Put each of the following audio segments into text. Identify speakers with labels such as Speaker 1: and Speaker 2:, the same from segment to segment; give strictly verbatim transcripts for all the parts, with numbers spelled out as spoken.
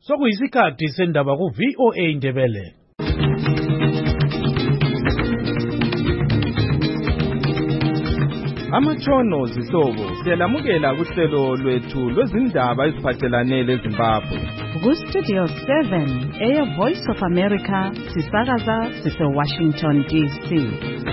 Speaker 1: Sokuyisikhathi sendaba ku V O A Ndebele.
Speaker 2: Amatshono zihlobo siyalamukela kuhlelo lwethu lwezindaba eziphathelane leZimbabwe.
Speaker 3: Ku Studio seven eya Voice of America sisakaza sise Washington D C.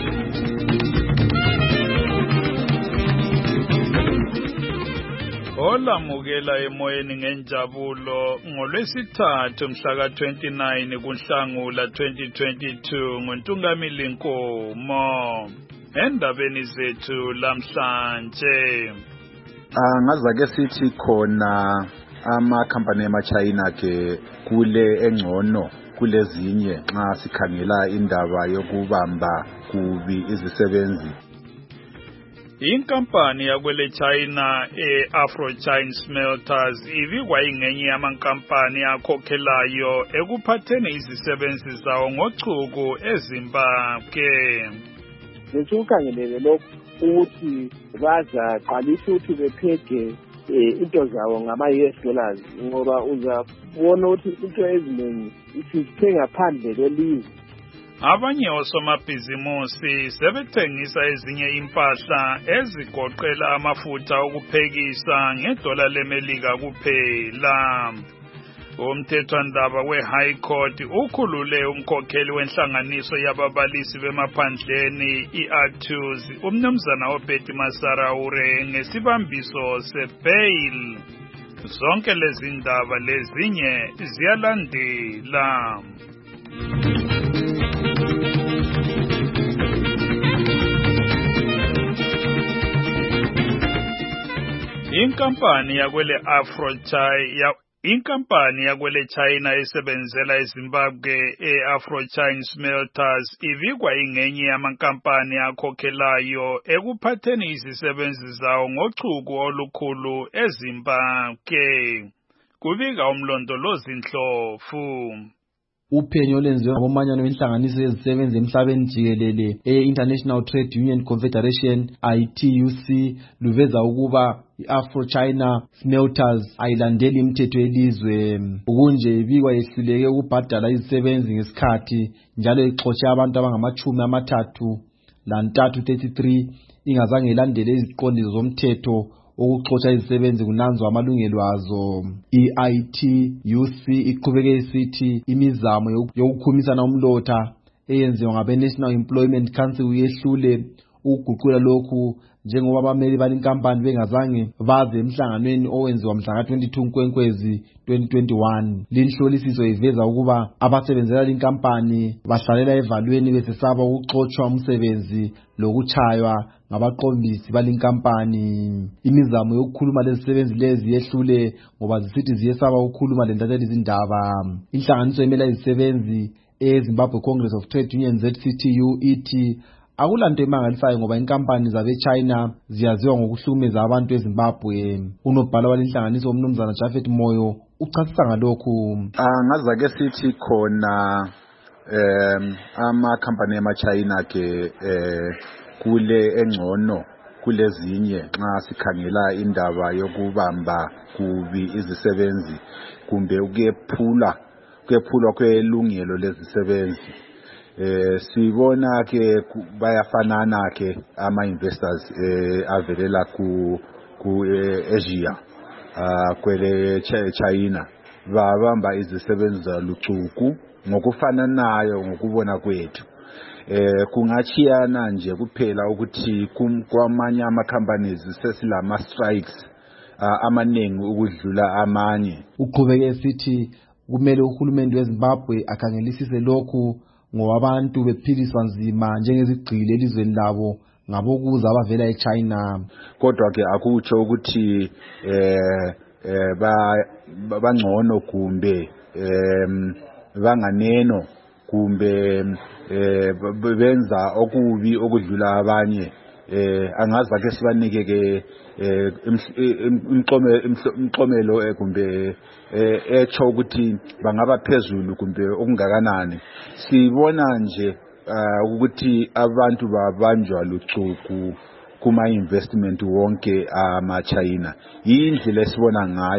Speaker 4: Olamukela emoyeni ngenjabulo ngolwesithathu mhla ka twenty-nine kuNhlangula twenty twenty-two ngoNtungamili Nkomo. Endabeni zethu lamhlanje
Speaker 5: angazake sithi khona ama company ema China ke kule engcono kulezinye nxa sikhangela indaba yokubamba kubi izisebenzi.
Speaker 4: Inkampani yakwele China e-Afrochine Smelters ibikwa ingenye yamankampani akhokhelayo ekuphatheni izisebenzi zawo ngochuku eZimbabwe.
Speaker 6: Lesukhangelele lokho ukuthi baza qalisa ukuthi bephege into zawo ngama-U S dollars ngoba uzabona ukuthi into eziningi isizithenga phandle kwelizwe.
Speaker 4: Abanye osomabhizimusi sebethengisa ezinye impahla ezigoqela amafutha okuphekisa ngedola leMelika kuphela. Umthethwandaba we-High Court ukhulule umkhokheli wenhlanganiso yababalisi bemaphandleni i-Artus umnumzana oBetty Masaraure ngesibambiso se-bail. Zonke lezi ndaba lezinye ziyalandela. Inkampani yakwele Afrochine ya Inkampani yakwele China esebenzela eZimbabwe e-Afrochine Smelters ibikwa ingenye yamankampani akhokhelayo ekuphatheni izisebenzi zawo ngochuku olukhulu eZimbabwe. Kubika umlondolozi Ndlovu.
Speaker 7: Uphenyo olwenziwe ngabomanyano wenhlanganiso yezisebenzi emhlabeni jikelele e-International Trade Union Confederation I T U C luveza ukuba i-Afrochina Smelters ayilandeli imithetho yelizwe. Ukunje ibikwa yehluleke ukubhadala izisebenzi ngesikhathi njalo ixotshe abantu abangamachumi amathathu lantathu thirty-three ingazange ilandele iziqondiso zomthetho ukuxotsha izisebenzi kunanzwa amalungelo azo. I-I T U C iqhubeke isithi imizamo yokukhumisana umlotha eyenziwa ngabe-National Employment Council uyehlule ukuguqula lokhu njengoba abameli balenkampani bengazange baze emhlanganweni owenziwa mhla ka twenty-two Nkwenkwezi twenty twenty-one. Linhlolisiso iveza ukuba abasebenzela lenkampani bahlalela evalweni besesaba ukuxotshwa umsebenzi lokuchaywa ngabaqombisi balenkampani. Imizamo yokukhuluma lezisebenzi lezi yehlule ngoba zisithi ziyesaba ukukhuluma lentatheli izindaba. Inhlanganiso emela izisebenzi eZimbabwe Congress of Trade Unions Z C T U ithi akulanto emangalisayo ngoba inkampani zabe-China ziyaziwa ngokuhlukumeza abantu eZimbabwe. Unobhala walenhlanganiso umnumzana Jafet Moyo uchasisa ngalokhu.
Speaker 5: Angazake sithi khona um ama company ema China ke eh kule engcono kulezinye nxa sikhangela indaba yokubamba kubi izisebenzi kumbe ukuyephula kuyephulwa kwelungelo lezisebenzi. Eh sibona ke bayafanana ke ama investors eh avelela ku ku Asia ah kwele China babamba izisebenzi zalucuku ngokufananayo ngokubona kwethu. Eh kungachiyana nje kuphela ukuthi kwamanye ama companies sesilama strikes amaningi ukudlula amanye.
Speaker 7: Uqhubeke esithi kumele uhulumende weZimbabwe akhangelisise lokhu ngoba abantu bephiliswa nzima njengezigqili elizweni labo ngabokuza abavela eChina.
Speaker 5: Kodwa ke akutsho ukuthi eh eh bangcono kumbe em banganeno kumbe eh benza okubi okudlula abanye. Eh angaza ke sibanike ke imhlomelo kumbe echo ukuthi bangaba phezulu kumbe okungakanani. Sibona nje ukuthi abantu babanjwa lucuku kuma investment wonke ama China. Indlela esibona ngayo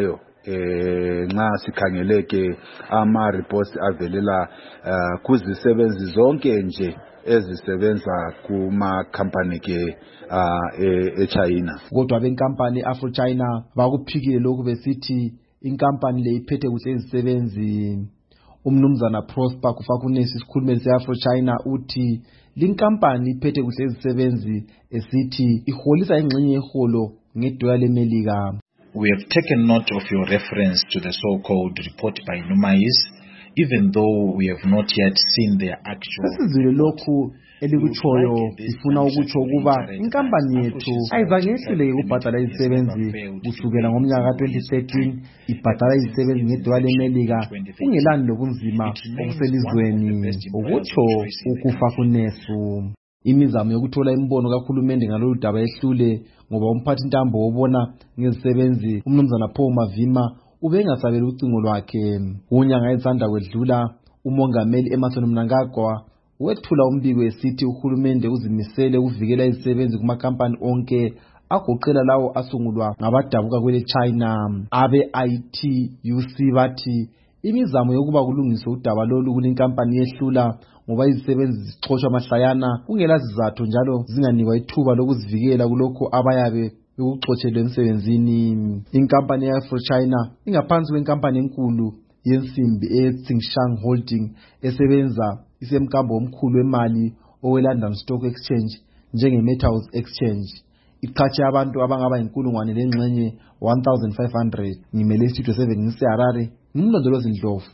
Speaker 5: eh nxa sikhangeleke ama reports avelela uh, kuzisebenzi zonke nje ezisebenza kuma company ke uh, e China.
Speaker 7: Kodwa benkampani Afro China bakuphikile lokhu besithi inkampani le iphethe kuhle izisebenzi. Umnumzana Prosper Kufakunesi isikhulumeli se-Afro China uthi linkampani iphethe kuhle izisebenzi esithi iholisa ingxenye yeholo ngedola leMelika.
Speaker 8: We have taken note of your reference to the so-called report by Numais, even though we have not yet seen their actual.
Speaker 7: Sesizwile lokhu elikutshoyo sifuna ukutsho ukuba inkampani yethu ayizange yehluleke ukubhadala izisebenzi kusukela ngomnyaka ka twenty thirteen ibhadala izisebenzi ngedola leMelika kungelani lobunzima obuselizweni, ukutsho uKufakunesu. Imizamo yokuthola imbono kahulumende ngalolu daba ehlule ngoba umphathi ntambo wobona ngezisebenzi umnumzana Paul Mavima ubengasabela ucingo lwakhe. Unyanga ezanda kwedlula umongameli Emmerson Mnangagwa wethula umbiko esithi uhulumende uzimisele ukuvikela izisebenzi kumakampani onke agoqela lawo asungulwa ngabadabuka kwele China. Abe I T U C bathi imizamo yokuba kulungiswe udaba lolu kulinkampani yehlula ngoba izisebenzi zixoshwa mahlayana kungela sizathu njalo zinganikwa ithuba lokuzivikela kulokho abayabe bekuxotshelwe emsebenzini. Inkampani ye-Afro China ingaphansi kwenkampani enkulu yensimbi e-Tsingshan Holding esebenza isemkambo omkhulu wemali owe-London Stock Exchange njenge-Metals Exchange. Iqhatshe abantu abangaba inkulungwane lengxenye one thousand five hundred. Ngimele Studio seven ngiseHarare, ngimlondolozi Ndlovu.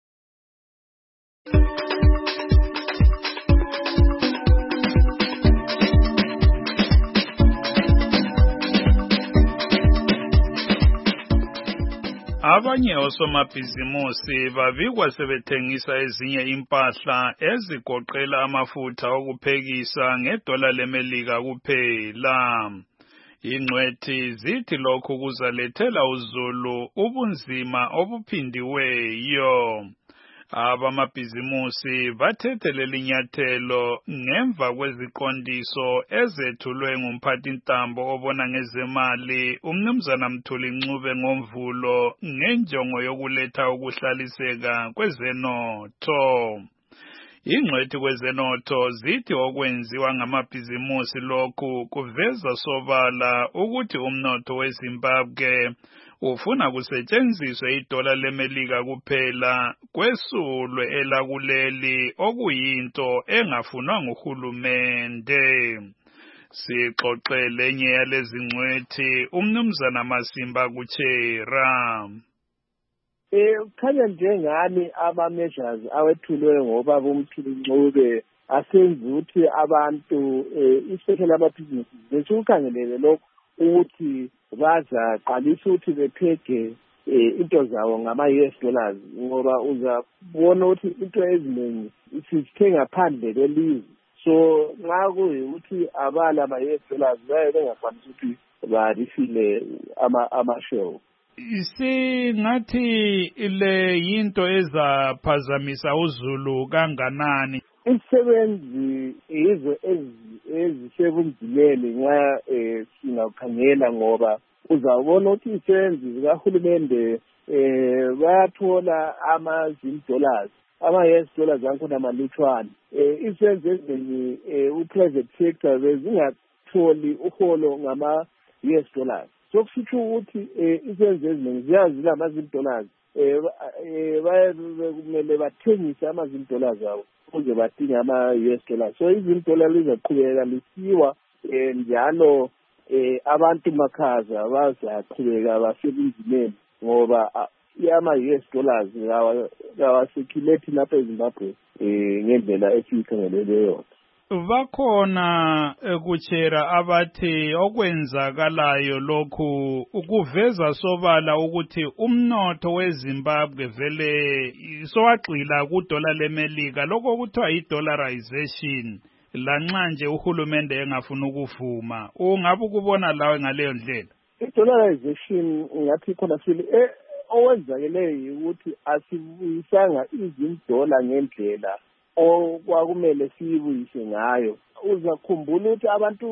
Speaker 4: Abanye osomabhizimusi babikwa sebethengisa ezinye impahla ezigoqela amafutha okuphekisa ngedola leMelika kuphela. Ingcwethi zithi lokhu kuzalethela uZulu ubunzima obuphindiweyo. Abamabhizimusi bathethe linyathelo ngemva kweziqondiso ezethulwe ngumphathi ntambo obona ngezemali umnumzana Mthuli Ncube ngoMvulo ngenjongo yokuletha ukuhlaliseka kwezenotho. Ingcwethi kwezenotho zithi okwenziwa ngamabhizimusi lokhu kuveza sobala ukuthi umnotho weZimbabwe ufuna kusetshenziswe idola leMelika kuphela kwesulwe elakuleli okuyinto engafunwa nguhulumende. Sixoxele enye yalezi ngcwethi umnumzana Masimba Kuchera.
Speaker 6: Eh khanya njengani ama measures awethulwe ngoba bomthuli Ncube asenza ukuthi abantu especially amabhizinisi besukhangelele lokho ukuthi baza qalisa ukuthi bepheke into zawo ngama-U S dollars ngoba uzabona ukuthi into eziningi sizithenga phandle kwelizwe, so nxa kuyikuthi abala ama-U S dollars baye bengakwanisi ukuthi barifile ama-show.
Speaker 4: Singathi le yinto ezaphazamisa uZulu kanganani?
Speaker 6: Isebenzi izo ezisebunzimeni nxa singakhangela ngoba uzabona ukuthi isebenzi zikahulumende bayathola ama-dollars ama-U S dollars ankhona malutshwana. Isebenzi ezinengi u-private sector bezingatholi uholo ngama-U S dollars. So kusho ukuthi isebenzi ezinengi ziyazi lama-dollars kumele bathengise ama-dollars abo ukuze badinga ama-U S dollars. So izindola lizaqhubeka lisiwa njalo abantu makhaza bazaqhubeka basebenzimeni ngoba ama-U S dollars kawasekhuleti lapha eZimbabwe ngendlela esiyikhangelele yona.
Speaker 4: Bakhona Kuchera abathi okwenzakalayo lokhu ukuveza sobala ukuthi umnotho weZimbabwe vele sowagxila kudola leMelika, lokho kuthiwa i-dollarization, lanxa nje uhulumende engafuna ukuvuma. Ungabe ukubona lawe ngaleyo ndlela?
Speaker 6: I-dollarization ngathi khona sile owenzakeleyo ukuthi asibuyisanga izindola ngendlela okwakumele siyibuyise ngayo. Uzakhumbula ukuthi abantu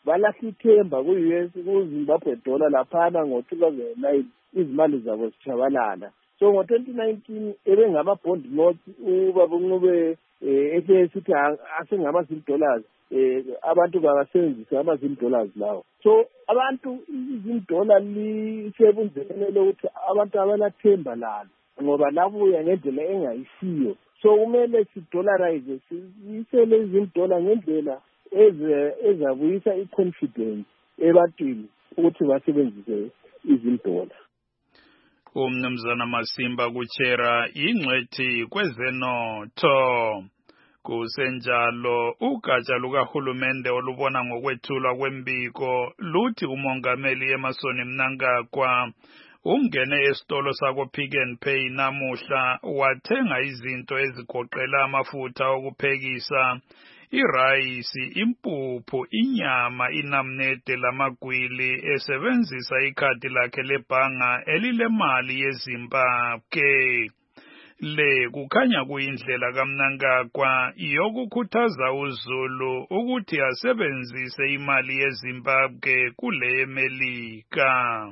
Speaker 6: balahla ithemba ku-U S ku-Zimbabwe dollar laphana ngo-two thousand nine izimali zabo zichabalala. So ngo-twenty nineteen ebengama-bond notes ubaba uNcube ethe sithi asengama-zim dollars eh abantu bangasebenzisa ama-zim dollars lawo. So abantu izim dollar lisebunzekele lokuthi abantu abalathemba lalo ngoba labuya ngendlela engayisiyo. So kumele si-dollarize sisele izim dollar ngendlela ezabuyisa i-confidence ebantwini ukuthi basebenzise izim dollar.
Speaker 4: Umnumzana Masimba Kuchera ingcwethi kwezenotho. Kusenjalo ugatsha lukahulumende olubona ngokwethulwa kwembiko luthi umongameli Emmerson Mnangagwa ungene esitolo sako Pick n Pay namuhla wathenga izinto ezigoqela amafutha okuphekisa, irayisi, impuphu, inyama, inamnede lamagwili esebenzisa ikhadi lakhe lebhanga elilemali yeZimbabwe. Le kukhanya kuyindlela kaMnangagwa yokukhuthaza uZulu ukuthi asebenzise imali yeZimbabwe kule eMelika.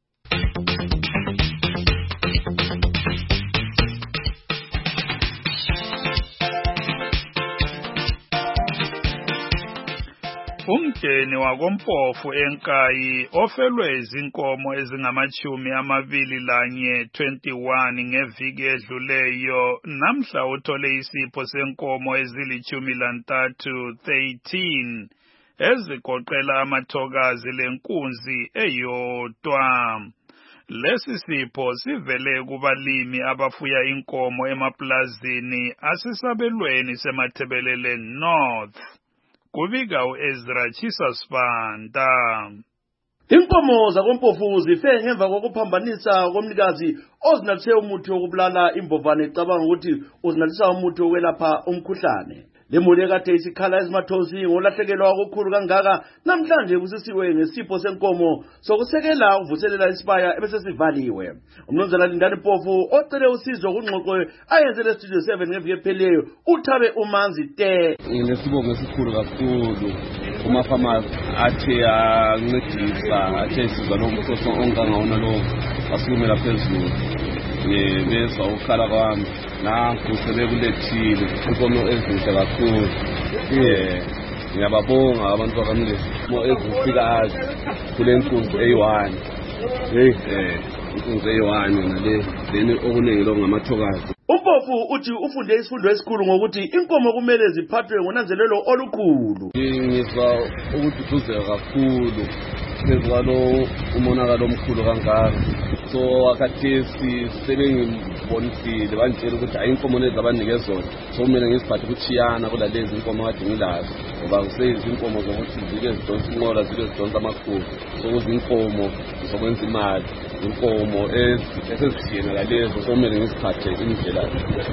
Speaker 4: Umdeni wakoMpofu eNkayi ofelwe izinkomo ezingamachumi amabili lanye twenty-one ngeviki edluleyo namhla uthole isipho senkomo ezilichumi lantathu thirteen ezigoqela amathokazi lenkunzi eyodwa. Lesi sipho sivele kubalimi abafuya inkomo emaplazini asisabelweni seMathebelele North. Kubika uEzra Chisasfanda.
Speaker 9: Inkomo zakoMpofu zife ngemva kokuphambanisa komnikazi ozinathe umuthi wokubulala imbovane ecabanga ukuthi uzinatisa umuthi wokwelapha umkhuhlane. Lemuli ekade isikhala ezimathosi ngolahlekelwa okukhulu kangaka namhlanje kusisiwe ngesipho senkomo sokusekela ukuvuselela isibaya ebesesivaliwe. Umnumzana Lindani Mpofu ocele usizo kungxoxo ayenzele Studio seven ngeviki epheleyo uthabe umanzi te.
Speaker 10: Ngesibongo esikhulu kakhulu kumafamasi athe ancedisa athe sizwa lo mkhosi ongangawona lo wasukumela phezulu beza ukhala kwami nanku sebekulethile inkomo ezinhle kakhulu. Eh ngiyababonga abantu bakamlesi mo ezifikayo kule nkunzi eyi-one. Hey eh inkunzi eyi-one nale leni okuningi lo ngamathokazi.
Speaker 9: Umpofu uthi ufunde isifundo esikhulu ngokuthi inkomo kumele ziphathwe ngonanzelelo olukhulu.
Speaker 10: Ngizwa ukuthi kuzeka kakhulu kwalo umonakalo omkhulu kangaka. So akathesi sebengibonisile bantshela ukuthi ayinkomo lezi abanikeza so kumele ngisiphathe ukuchiyana kula lezi inkomo kade ngilazo ngoba kuseyizwe inkomo zokuthi zike zidonsa inqola zike zidonsa amakhulu so kuzinkomo zokwenza imali inkomo esezithiyene lalezo so kumele ngisiphathe indlela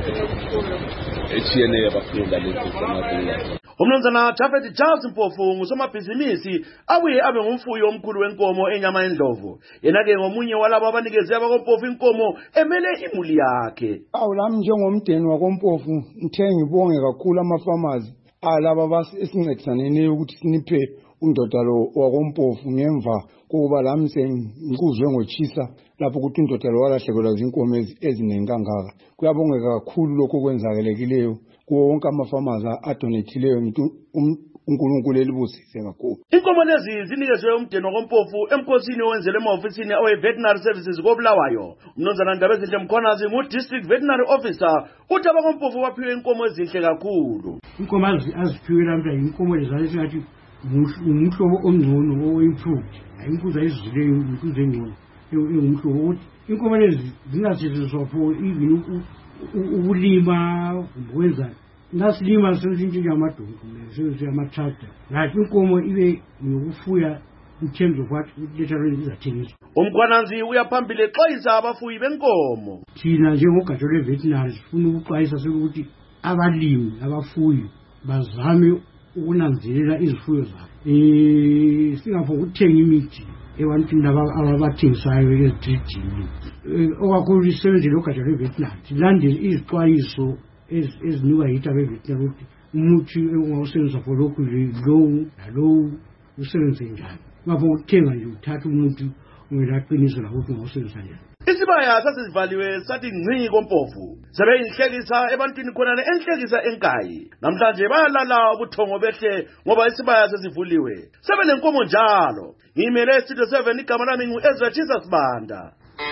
Speaker 10: echiyene yabafunda lezi zamadinga.
Speaker 9: Umnumzana Japhet Charles Mpofu ngusomabhizinisi abuye abe ngumfuyi omkhulu wenkomo enyama endlovu. Yena-ke ngomunye walabo abanikeze abakoMpofu inkomo emele imuli yakhe.
Speaker 11: Awu lami njengomdeni wakoMpofu ngithe ngibonge kakhulu amafamazi alaba esincedisanene ukuthi siniphe undoda lo wakoMpofu ngemva kokuba lami sengikuzwe ngochisa lapho ukuthi undoda lo walahlekelwa zinkomo eziningi kangaka. Kuyabongeka kakhulu lokho kwenzakelekileyo kuwo wonke amafamazi adonethileyo ngithi uNkulunkulu elibusise kakhulu.
Speaker 9: Inkomo lezi zinikezwe umdeni wakoMpofu emkhosini owenzele ema-ofisini awe-Veterinary Services koBulawayo. Umnumzana Ndabezinhle Mkhonazi ngu-District Veterinary Officer uthi abakoMpofu baphiwe inkomo ezinhle kakhulu.
Speaker 12: Inkomo aziphiwe lamhla inkomo lezane singathi umhlobo omngcono owe-improved. Inkunzi ayizwileyo inkunzi engcono engumhlobo ukuthi inkomo lezi zingasetshenziswa for even ukulima ukwenza nasilima senzintshintsha amadongo senze ama-tractor ngathi inkomo ibe nokufuya in terms of what literally izathengiswa.
Speaker 9: Umkhwananzi uyaphambili exwayisa abafuyi benkomo.
Speaker 12: Thina njengogatsha lwe-veterinary sifuna ukuxwayisa sekuthi abalimi abafuyi bazame ukunanzelela izifuyo zabo. Eh singapho ukuthenga imithi ebantwini ababathengisayo ezidrijini. Okakhulu isebenze logatsha lwe-veterinary silandele izixwayiso ezinikwa yithi abe-veterinary ukuthi umuthi ongawusebenzisa for lokhu lowu nalowu usebenze njani ngapho ukuthenga nje uthatha umuntu ungelaqinisela ukuthi ngawusebenzisa njani.
Speaker 9: Isibaya sasivaliwe sathi ngci kompofu sebeyinhlekisa ebantwini khona enhlekisa enkayi namhlanje bayalala ubuthongo behle ngoba isibaya sesivuliwe sebenenkomo njalo. Ngimele Studio seven igama lami ngu-Ezra Jesus Banda.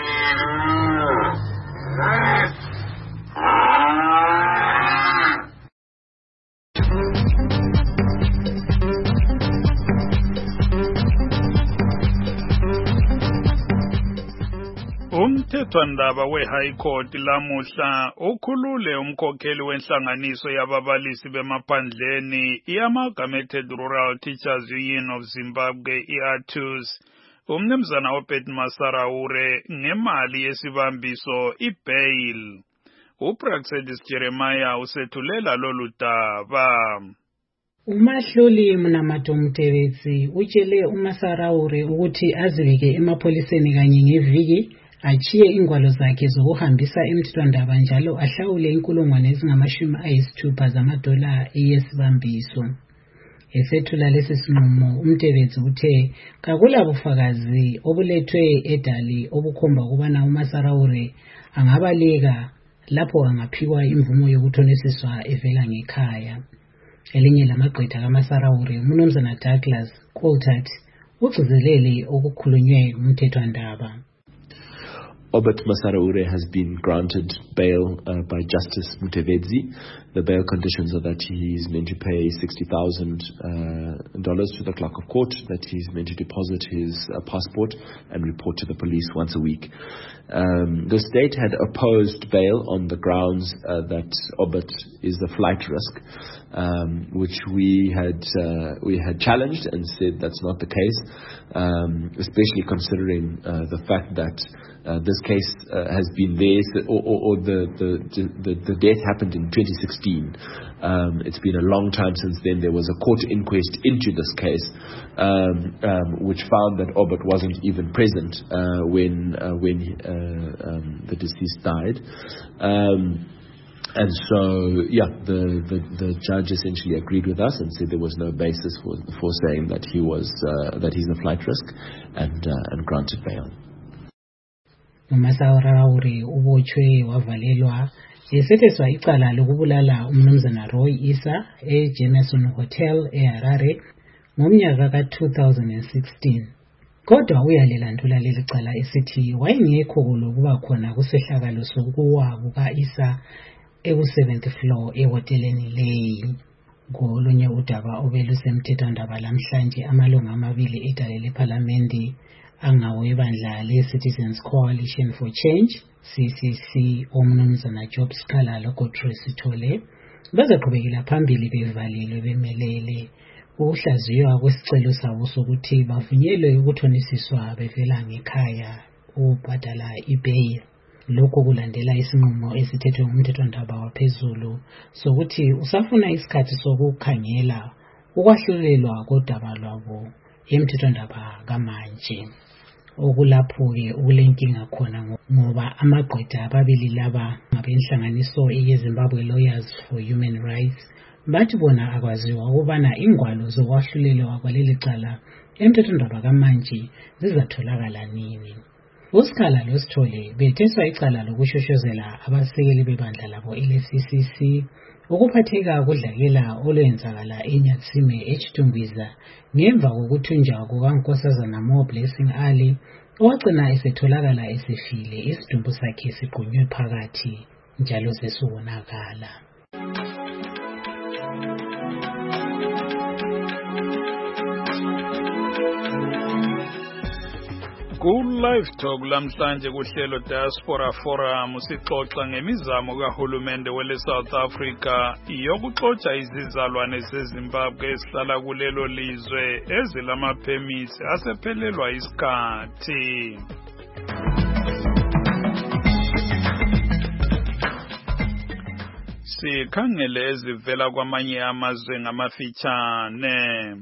Speaker 4: Umthethwandaba we-High Court lamuhla ukhulule umkhokheli wenhlanganiso yababalisi bemaphandleni i-Amalgamated Rural Teachers Union of Zimbabwe, I A T U S, umnumzana Obed Masaraure ngemali yesibambiso i-bail. uPraxedis Jeremiah usethulela lolu daba.
Speaker 13: Umahluli Mnamato Mutebetsi utshele uMasaraure ukuthi azibike emapholiseni kanye ngeviki achiye ingwalo zakhe zokuhambisa emthethwandaba njalo ahlawule inkulungwane ezingamashumi ayisithupha zamadola yesibambiso. Esethula lesi sinqumo uMtebetsi uthe kakula bufakazi obulethwe edali obukhomba ukubana uMasaraure angabaleka lapho angaphiwa imvumo yokuthonisiswa evela ngekhaya. Elinye lamagqwetha kaMasaraure uMnumzana Douglas Coulthard ugcizelele okukhulunywe umthethwandaba.
Speaker 14: Obed Masaraure has been granted bail uh, by Justice Mutebetsi. The bail conditions are that he is meant to pay sixty thousand dollars uh, to the clerk of court, that he is meant to deposit his uh, passport and report to the police once a week. Um, the state had opposed bail on the grounds uh, that Obed is a flight risk, um, which we had uh, we had challenged and said that's not the case, um, especially considering uh, the fact that Uh, this case uh, has been there, or, or, or the, the, the, the death happened in twenty sixteen. Um, it's been a long time since then. There was a court inquest into this case, um, um, which found that Obed wasn't even present uh, when uh, when uh, um, the deceased died. Um, And so, yeah, the, the, the judge essentially agreed with us and said there was no basis for, for saying that he was uh, that he's a flight risk, and uh, and granted bail.
Speaker 13: uMasaraure ubotshwe wavalelwa esetheswa icala lokubulala umnumzana Roy Isa eJemerson Hotel eHarare ngomnyaka ka two thousand sixteen. Kodwa uyalelandula leli cala esithi wayengekho lokuba khona kusehlakalo sokuwa kuka Isa eku-seventh floor ehoteleni leyi. Ngolunye udaba obelusemthethwandaba lamhlanje amalunga amabili edale lePhalamende angawebandla le-Citizens Coalition for Change, C C C, omnumzana Job Scala loGodfrey Sithole bazaqhubekela phambili bevalelwe bemelele ukuhlaziywa kwesicelo sabo sokuthi bavunyelwe ukuthonisiswa bevela ngekhaya ukubhadala ibail. Lokho kulandela isinqumo esithethwe ngumthethwandaba waphezulu sokuthi usafuna isikhathi sokukhangela ukwahlulelwa kodaba lwabo emthethwandaba kamanje. Okulapho-ke ukulenkinga khona ngoba amagqwetha ababili laba ngabenhlanganiso yeZimbabwe Lawyers for Human Rights bathi bona akwaziwa ukubana ingwalo zokwahlulelwa kwaleli cala emthethwandaba kamanje zizatholakala nini. uSkhala loSithole betheswa icala lokushoshozela abasekeli bebandla labo ele-C C C ukuphatheka kodlakela olwenzakala eNyatsime eChitungwiza ngemva kokuthunjwa kukaNkosazana Mo Blessing Ali owagcina esetholakala esefile isidumbu sakhe sigqunywe phakathi njalo sesubonakala.
Speaker 4: Ku-Live Talk lamhlanje kuhlelo Diaspora Forum sixoxa ngemizamo kahulumende wele South Africa yokuxotsha izizalwane zeZimbabwe esihlala kulelo lizwe ezilamaphemisi asephelelwa isikhathi. Sikhangele ezivela kwamanye amazwe ngamafitshane.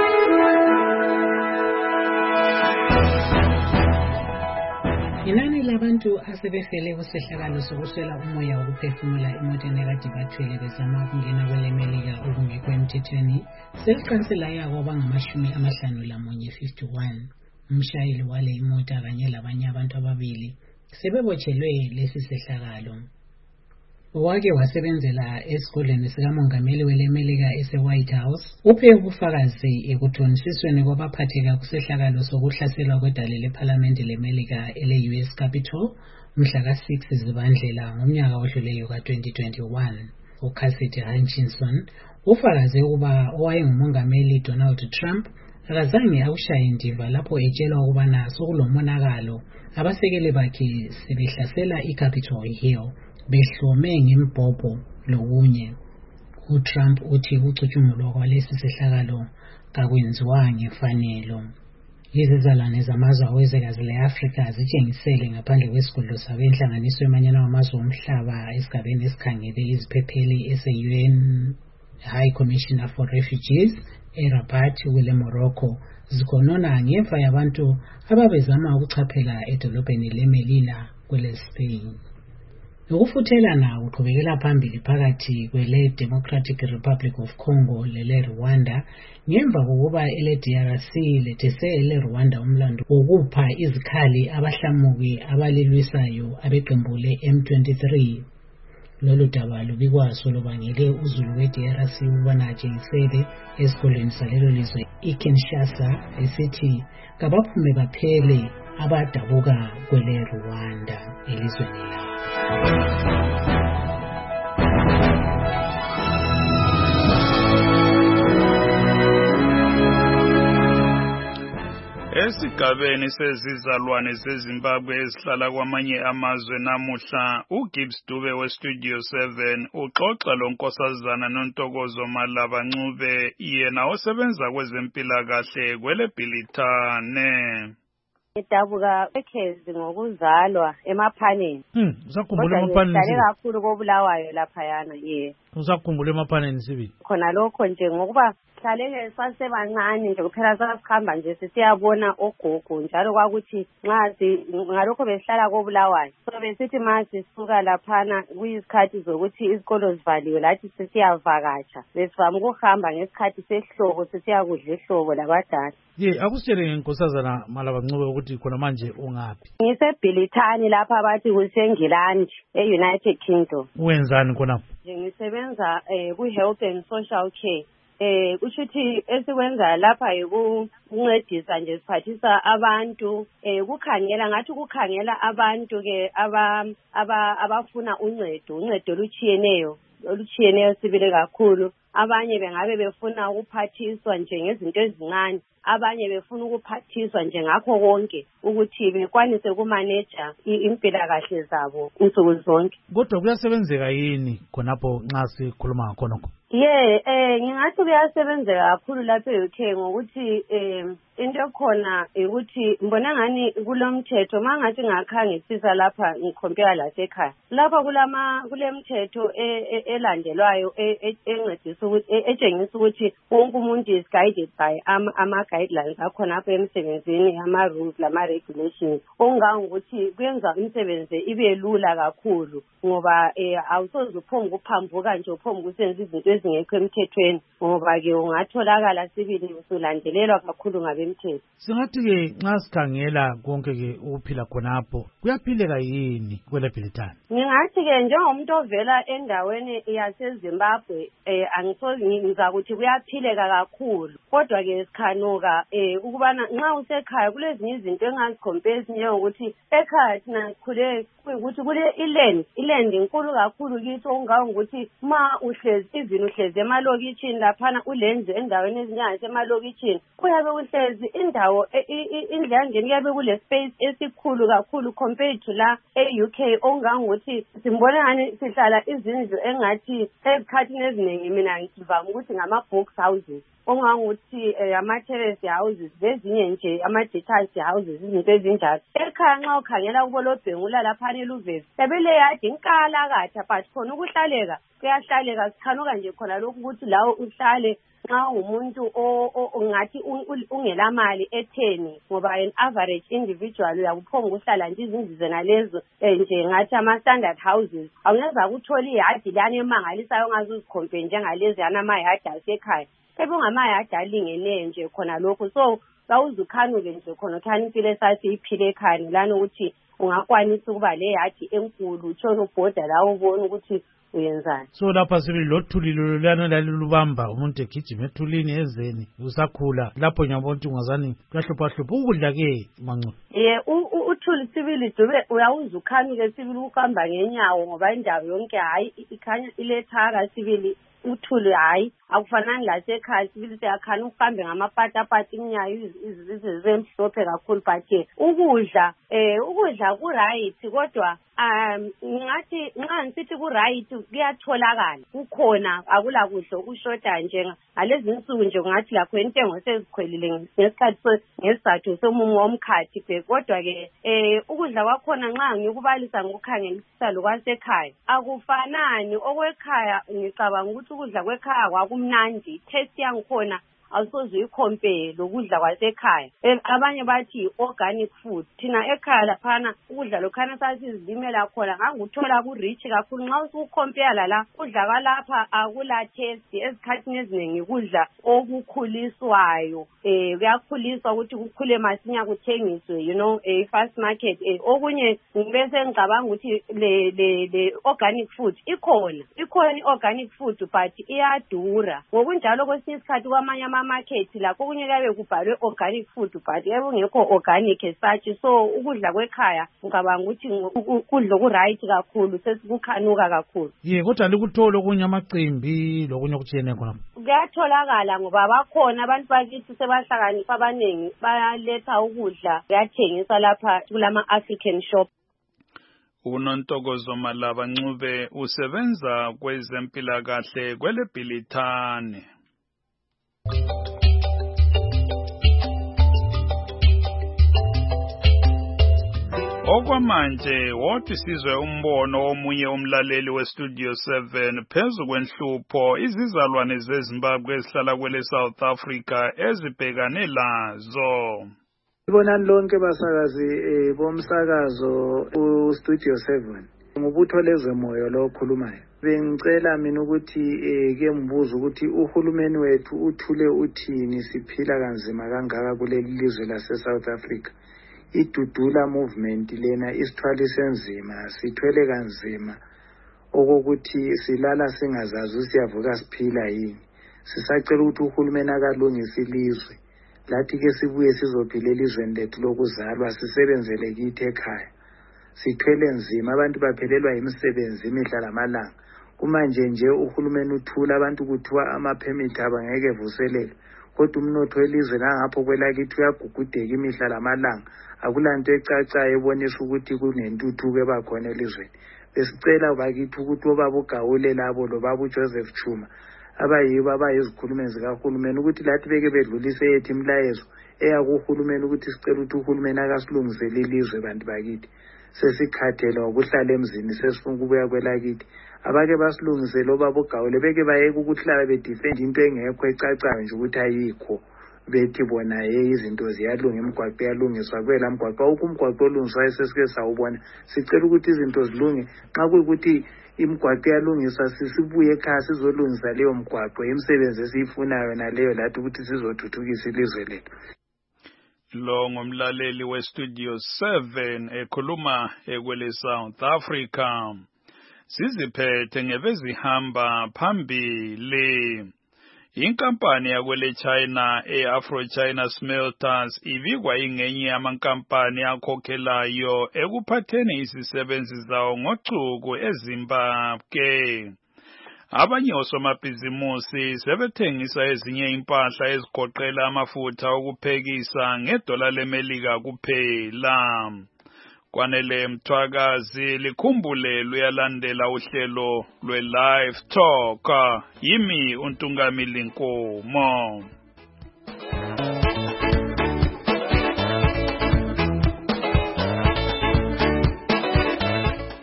Speaker 13: Inani labantu asebefele kusehlakalo sokuswela umoya wokuphefumula emotweni ekade bathwele bezama ukungena kwele Melika okungekho emthethweni seliqanse laya kwabangamashumi amahlanu lamunye fifty-one. Umshayeli wale imota kanye labanye abantu ababili sebebotshelwe lesi sehlakalo. Wake wasebenzela esikoleni sikamongameli wele Melika ese White House uphe ubufakazi ekuthonisisweni kwabaphatheka kusehlakalo sokuhlaselwa kwedale leParliament leMelika ele U S Capitol mhla ka six Zibandlela ngomnyaka odluleyo ka twenty twenty-one. uCassidy Hutchinson ufakaze ukuba owayengumongameli Donald Trump akazange awushaye indiva lapho etshelwa ukubana sokulomonakalo abasekeli bakhe sebehlasela iCapitol Hill behlome ngembhobho lokunye. uTrump uthi ukucutshungulwa kwalesi sehlakalo kakwenziwa ngefanelo. Izizalwane zamazwe awezwekazi le-Afrika zitshengisele ngaphandle kwesigodlo sabo enhlanganiso yomanyano wamazwe omhlaba esigabeni esikhangele iziphepheli ese-U N High Commissioner for Refugees eRabat kwele Morocco zikhonona ngemva yabantu ababezama ukuchaphela edolobheni leMelilla kwele Spain. Ukufuthelana kuqhubekela phambili phakathi kwele Democratic Republic of Congo lele Rwanda ngemva kokuba ele D R C lethese ele Rwanda umlando ukupha izikhali abahlamuki abalilwisayo abeqembu le M twenty-three. Lolu daba lubikwaso lobangele uzulu we D R C ubana atshengisele esikoleni salelo lizwe iKinshasa esithi kabaphume baphele abadabuka kwele Rwanda elizweni labo.
Speaker 4: Esigabeni sezizalwane zeZimbabwe ezihlala kwamanye amazwe namuhla uGibbs Dube weStudio seven uxoxa lonkosazana noNtokozo Malaba Ncube yena osebenza kwezempilakahle kwele Bhilitane.
Speaker 15: Idabuka ekhezi ngokuzalwa emaphaneni.
Speaker 1: Hmm, usakhumbula emaphaneni.
Speaker 15: Kodwa kakhulu kobulawayo lapha yana ye.
Speaker 1: Usakhumbula emaphaneni sibili.
Speaker 15: Khona lokho nje ngokuba hlaleke sasebancane nje kuphela sasikhamba nje sisiyabona ogogo njalo kwakuthi nxa ngalokho behlala kobulawayo. So besithi manje sisuka laphana kuyisikhathi zokuthi izikolo zivaliwe lathi sisiyavakatsha. Besivama ukuhamba ngesikhathi sehlobo sisiyakudla ehlobo labadala.
Speaker 1: Ye, akusitshele ngenkosazana Malaba Ncube ukuthi khona manje ungaphi?
Speaker 15: Ngisebhilithani lapha bathi kuseNgilandi e-United Kingdom.
Speaker 1: Wenzani khonapho?
Speaker 15: Ngisebenza eh ku-health and social care. Eh kushuthi esikwenza lapha ukuncedisa nje siphathisa abantu eh kukhangela ngathi kukhangela abantu ke aba abafuna uncedo uncedo luchiyeneyo oluchiyeneyo sibile kakhulu. Abanye bengabe befuna ukuphathiswa nje ngezinto ezincane, abanye befuna ukuphathiswa nje ngakho konke ukuthi bekwanise ukumaneja impilakahle zabo insuku zonke.
Speaker 1: Kodwa kuyasebenzeka yini khonapho nxa sikhuluma ngakhonokho?
Speaker 15: Ye eh ngingathi kuyasebenzeka kakhulu lapha e U K ngokuthi eh into ekhona ukuthi mbona ngani kulomthetho mangathi ngakhangisisa lapha ngikhompare lasekhaya. Lapha kulama kulemthetho elandelwayo encedisa ukuthi etshengisa ukuthi wonke umuntu is guided by ama guidelines akhona apha emsebenzini ama rules lama regulations. Ongangokuthi kuyenza umsebenzi ibe lula kakhulu ngoba awusoze uphonge ukuphambuka nje uphonge ukusenza izinto ezingekho emthethweni ngoba ke ungatholakala sibili usulandelelwa kakhulu ngabemthetho.
Speaker 1: Singathi ke nxa sikhangela konke ke ukuphila khonapho kuyaphileka yini kwele Bhilitane?
Speaker 15: Ngingathi ke njengomuntu ovela endaweni yaseZimbabwe eh angisozi ngizakuthi kuyaphileka kakhulu kodwa ke sikhanuka eh ukubana nxa usekhaya kulezinye izinto engazikhompesi njengokuthi ekhaya thina khule ukuthi kule iland iland inkulu kakhulu kithi ongangokuthi ma uhlezi even uhlezi emalokitshini laphana ulenze endaweni ezinjengasemalokitshini kuyabe uhlezi indawo indlangeni kuyabe kule space esikhulu kakhulu compared to la e-U K ongangokuthi simbona ngani sihlala izindlu engathi ezikhathini eziningi mina ngivama ukuthi ngama box houses ongangokuthi ama-terrace houses lezinye nje ama-detached houses izinto ezinjalo. Ekhaya nxa ukhangela kubolobhengula laphana eluvezi ebele yadi inkalakatha but khona ukuhlaleka kuyahlaleka sikhanuka nje khona lokhu ukuthi lawo uhlale nxa umuntu ongathi ungela mali etheni ngoba an average individual uyakuphonga ukuhlala nje izindlu zena lezo nje ngathi ama standard houses awungeza ukuthola iyadi lana emangalisayo ongazuzikhompe njengalezi yana amayadi asekhaya ebungamayadi alingene nje khona lokho so kawuzukhanuke nje khona uthani impilo esathi iphile ekhaya lana ukuthi ungakwanisa ukuba le yadi enkulu utshona ubhoda la ubona ukuthi uyenzani.
Speaker 1: So lapha sibili lothulilo lana lalubamba umuntu egijima ethulini ezeni usakhula lapho nyabona ukuthi ungazani kuyahlupha hlupha ukudla ke mancu.
Speaker 15: Eh uthuli sibili dube uyawuzukhanuke sibili ukuhamba ngenyawo ngoba indawo yonke hayi ikhanya ilethaka sibili uthuli hayi akufanani la sekhaya sibili siyakhana ukuhambe ngamapatapati inyayo izizwe zemhlophe kakhulu but ukudla eh ukudla ku right kodwa um ngathi nxa ngithi ku right kuyatholakala kukhona akula kudla okushoda nje ngalezi insuku nje ngathi lakho intengo sezikhwelile ngesikhathi ngesizathu somumo womkhathi kodwa ke eh ukudla kwakhona nxa ngikubalisa ngokukhangelisisa lokwasekhaya akufanani okwekhaya ngicabanga ukuthi ukudla kwekhaya kwakumnandi taste yangikhona awusoze uyicompare lokudla kwasekhaya abanye bathi organic food thina ekhaya laphana ukudla lokhana sasizimela khona nganguthola ku rich kakhulu nxa usucompare la ukudla kwalapha akula taste ezikhathini eziningi ukudla okukhuliswayo eh kuyakhuliswa ukuthi kukhule masinya kuthengiswe you know a fast market eh okunye ngibese ngicabanga ukuthi le le le organic food ikhona ikhona organic food but iyadura ngokunjalo kwesinye isikhathi kwamanye market la kokunye kabe kubhalwe organic food but ebungekho organic esachi so ukudla kwekhaya ngicabanga ukuthi ukudla ku right kakhulu sesikukhanuka kakhulu.
Speaker 1: Ye kodwa likuthola okunye amacimbi lokunye okuthiyene khona.
Speaker 15: Kuyatholakala ngoba bakhona abantu bakithi sebahlakanipha abaningi bayaletha ukudla kuyathengiswa lapha kulama African shop.
Speaker 4: uNontokozo Malaba Ncube usebenza kwezempilakahle kweleBhilithane. Okwamanje wothi sizwe umbono omunye umlaleli weStudio seven phezu kwenhlupho izizalwane zeZimbabwe ezihlala kwele South Africa ezibhekane lazo.
Speaker 16: Ibonani lonke basakazi bomsakazo uStudio seven. Ngubutho lezemoyo lo okhulumayo. Bengicela mina ukuthi ke mbuzo ukuthi uhulumeni wethu uthule uthini siphila kanzima kangaka kuleli lizwe lase South Africa. Idudula movement lena isithwalise nzima sithwele kanzima okokuthi silala singazazi siyavuka siphila yini. Sisacela ukuthi uhulumeni akalungise ilizwe. Lathi ke sibuye sizophila elizweni lethu lokuzalwa sisebenzele kithi ekhaya. Sithwele nzima abantu baphelelwa imisebenzi imihla lamalanga. Kumanje nje uhulumeni uthula abantu kuthiwa ama permit abangeke vuselele. Kodwa umnotho welizwe ngapho kwelakithi uyagugudeka imihla lamalanga. Akulanto ecacayo ebonisa ukuthi kunentuthuko ebakhona elizweni. Besicela bakithi ukuthi obaba uGawule labo lo baba uJoseph Chuma abayibo abayizikhulumeni zikahulumeni ukuthi lathi beke bedlulise ethi imlayezo eyakuhulumeni ukuthi sicela ukuthi uhulumeni akasilungisele ilizwe bantu bakithi. Sesikhathela ukuhlala emzini sesifuna ukubuya kwelakithi. Abake basilungisele obaba uGawule beke bayeke ukuhlala bedefend into engekho ecacayo nje ukuthi ayikho. Bethi bona ye izinto ziyalunga imigwaqo yalungiswa kwela mgwaqo ukumgwaqo olungiswa sesike sawubona sicela ukuthi izinto zilunge xa kuyikuthi imigwaqo yalungiswa sisibuye ekhaya sizolungisa leyo mgwaqo imisebenzi esiyifunayo naleyo lathi ukuthi sizothuthukisa ilizwe lethu.
Speaker 4: Lo ngumlaleli weStudio seven ekhuluma ekwele South Africa. Siziphethe ngebezihamba phambili. Inkampani yakwele China eAfro China Smelters ibikwa ingenye yamankampani akhokhelayo ekuphatheni isisebenzi zawo ngochuku eZimbabwe. Abanye osomabhizimusi sebethengisa ezinye impahla ezigoqela amafutha okuphekisa ngedola leMelika kuphela. Kwanele Mthwakazi likhumbule luyalandela uhlelo lwe-Live Talk. Yimi uNtungamili Nkomo.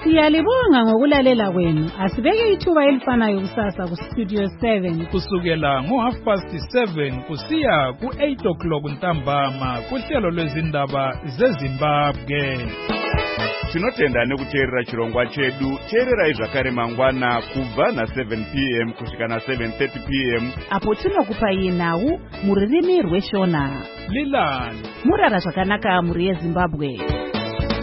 Speaker 3: Siyalibonga ngokulalela kwenu. Asibeke ithuba elifanayo kusasa ku Studio seven
Speaker 4: kusukela ngo half past seven kusiya ku eight o'clock ntambama kuhlelo lwezindaba zeZimbabwe.
Speaker 17: Tinotenda nekuteerera chirongwa chedu. Teererai zvakare mangwana kubva na seven p m kusvika na seven thirty p m
Speaker 3: apo tinokupai nhau muririmi rweshona.
Speaker 4: Lilani
Speaker 3: Murara zvakanaka muri yeZimbabwe.